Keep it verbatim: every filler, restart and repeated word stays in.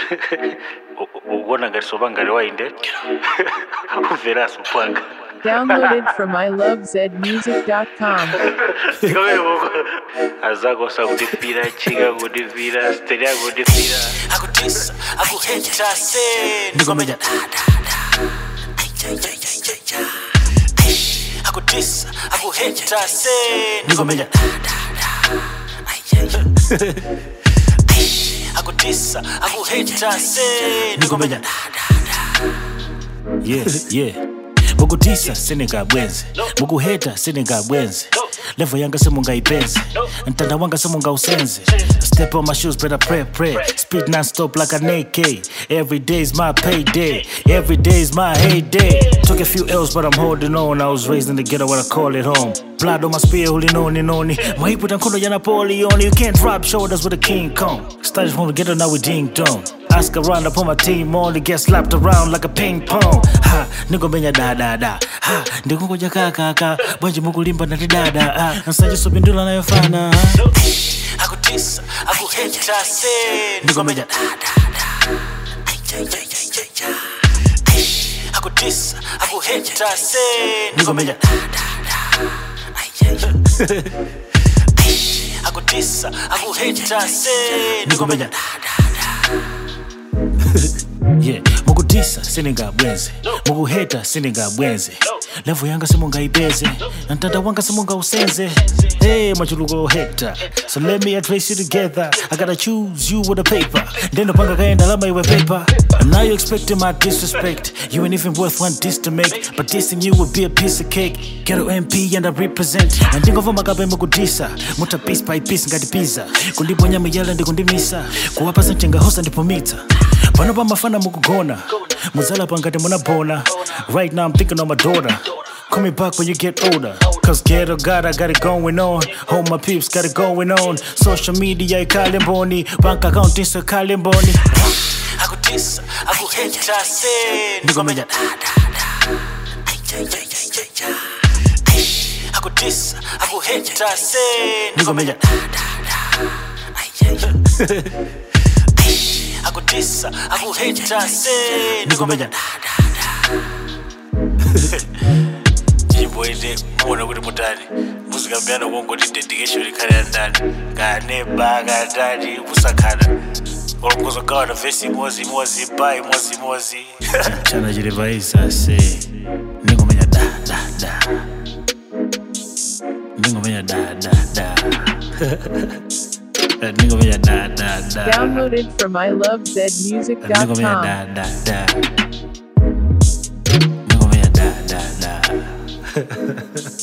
Ubona ngati sobanga wainde. Uvera supanga. Downloaded from i love z music dot com. Azako sa kudipira chiga kudipira steria kudipira. Akutisa, akuheta se. Nigomenya da da da. Akutisa, akuheta se. Nigomenya da da da. Akutisa, akuheta se. Nigomenya da da da. Yeah, yeah. Mukutisa sininga bwenzi, mukuheta sininga bwenzi. Level yanga semunga ipenzi, ntanda wanga semunga usenzi. Step on my shoes, better pray, pray. Speed non-stop like an A K. Every day's my payday, every day's my heyday. Took a few L's but I'm holding on. I was raised in the ghetto where I call it home. Blood on my spear, holding on and on. Maiputa nkondo ya Napoleon. You can't drop shoulders with a King Kong. Started from the ghetto, now we ding dong. Ask around, I put my team on. They get slapped around like a ping pong. Ha, nigomenya da da da. Ha, ndikungoja kaka kaka. Bwanji mukulimba na dada. Ha, nsanje sobindula na yofana. Akutisa, akuheta se. Nigomenya da da da. Akutisa, akuheta se. Nigomenya da da da. Akutisa, akuheta se. Nigomenya da da da. Yeah, mukutisa sininga bwenzi, mukuheta sininga bwenzi. Level yanga semunga ibeze, ntanda wanga semunga usenze. Hey, machuluko heta, so let me trace you together. I gotta choose you with a paper, then the panga kaenda lama iwe paper. And now you expecting my disrespect. You ain't even worth one diss to make, but dissing you would be a piece of cake. Ghetto M P and I represent. And think of a magabe mukutisa, muta piece by piece ngati pizza. Kundiponya miyala ndi kundimisa, kuwapa sanchenga hosa ndipo mita. Pano pa mafana mukugona, muzala pangati munabona. Right now I'm thinking of my daughter. Call me back when you get older. Cause ghetto God, I got it going on. All my peeps got it going on. Social media ikalimboni, bank account insta kalimboni. Akutisa, akuheta se. Nigomenya da da da. Akutisa, akuheta se. Nigomenya da da da. Akutisa, akuheta se. Nigomenya da da da. Jiboide mwana kuti mutani. Muzika mbiyana wongo di dedication ikali ya ndani. Gane baga dadi kusakana. Olongozo gawa na vesi mozi mozi bai mozi mozi. Chana jirivaisa se. Nigomenya da da da. Nigomenya da da da. Nigomenya da da da. Downloaded from i love z music dot Nigomenya com. da da da. Nigomenya da da da.